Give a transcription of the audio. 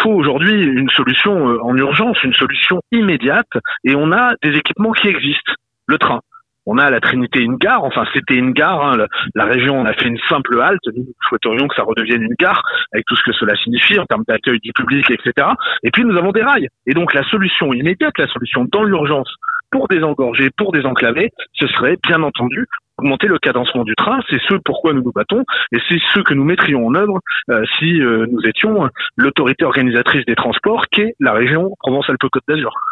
faut aujourd'hui une solution en urgence, une solution immédiate, et on a des équipements qui existent. Le train. On a à la Trinité une gare, enfin c'était une gare, hein, la région on a fait une simple halte, nous souhaiterions que ça redevienne une gare, avec tout ce que cela signifie en termes d'accueil du public, etc. Et puis nous avons des rails. Et donc la solution immédiate, la solution dans l'urgence pour désengorger, pour désenclaver, ce serait bien entendu augmenter le cadencement du train. C'est ce pourquoi nous nous battons et c'est ce que nous mettrions en œuvre si nous étions l'autorité organisatrice des transports qu'est la région Provence-Alpes-Côte d'Azur.